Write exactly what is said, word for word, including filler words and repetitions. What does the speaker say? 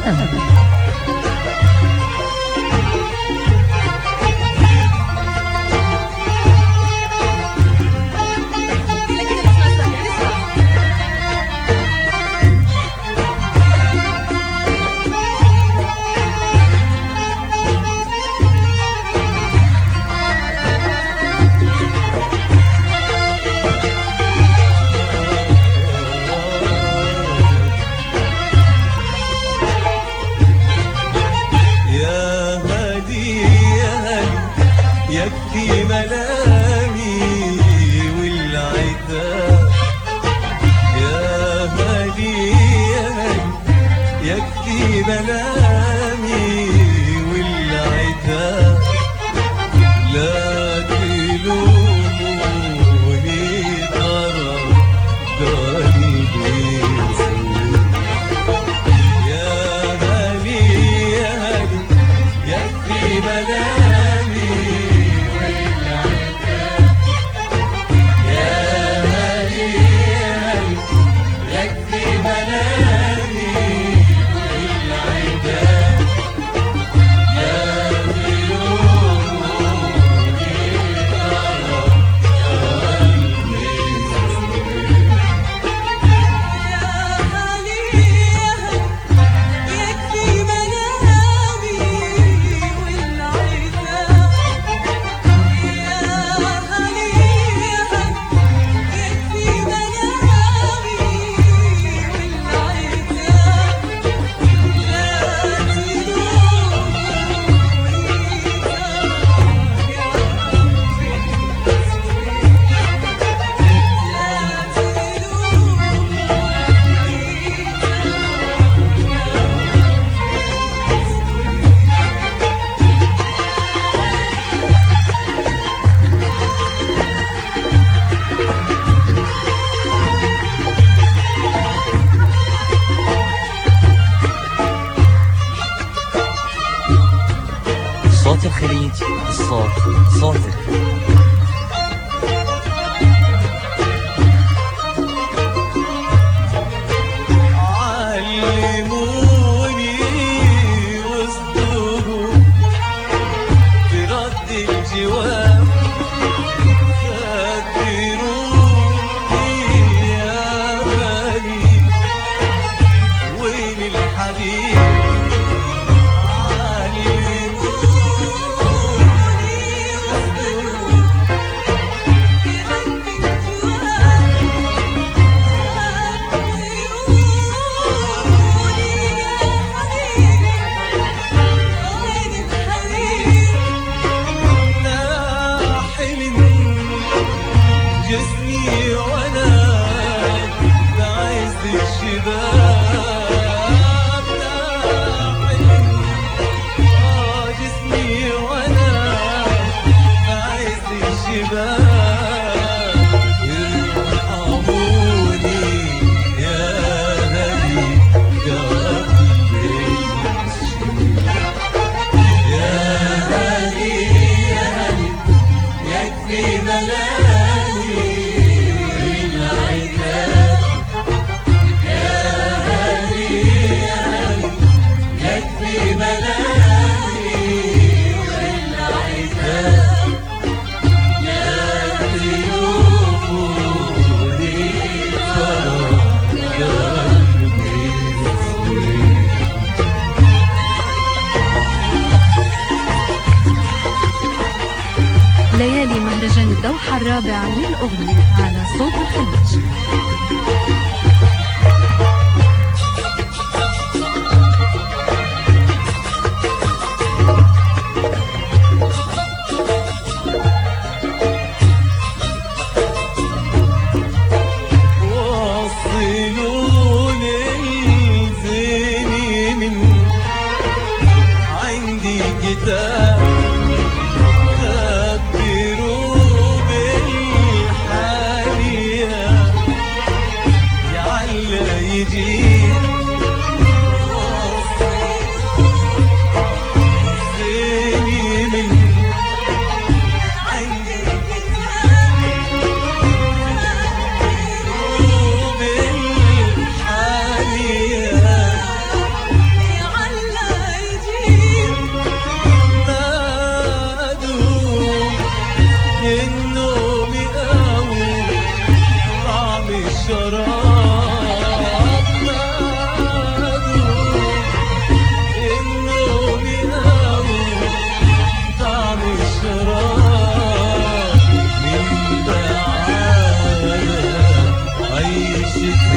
أم. يكفي ملامي والعتاب يا هادي يا هادي يكفي ملامي والعتاب لا تلوموني ترى قلبي يا هادي يا هادي يكفي ملامي صوت الخليج، الصوت صوتك. علموني وسطهم برد الجواب خبروني يا غالي وين الحبيب جسمي وانا بعز الشباب ناحل اه جسمي وانا بعز الشباب ارحموني يا هدي قلبي يا هدي يا هدي يكفي ملامي ليالي مهرجان الدوحة الرابع للأغنية على صوت الخليج. وصلوني الزيني من عندي كتاب خبروا بالحالية الشتاء